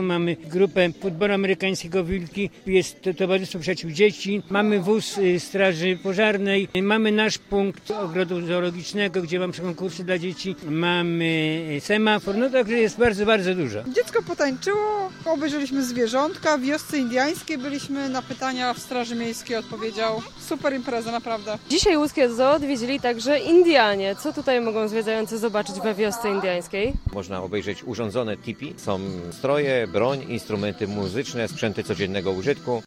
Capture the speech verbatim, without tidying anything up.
Mamy grupę futbolu amerykańskiego Wilki, jest to Towarzystwo Przyjaciół Dzieci, mamy wóz Straży Pożarnej, mamy nasz punkt ogrodu zoologicznego, gdzie mamy konkursy dla dzieci, mamy semafor, no także jest bardzo, bardzo dużo. Dziecko potańczyło, obejrzeliśmy zwierzątka, w wiosce indiańskiej byliśmy, na pytania w Straży Miejskiej odpowiedział. Super impreza, naprawdę. Dzisiaj łódzkie zoo odwiedzili także Indianie. Co tutaj mogą zwiedzający zobaczyć we wiosce indiańskiej? Można obejrzeć urządzone tipi. Są stroje, broń, instrumenty muzyczne, sprzęty codziennego użytku.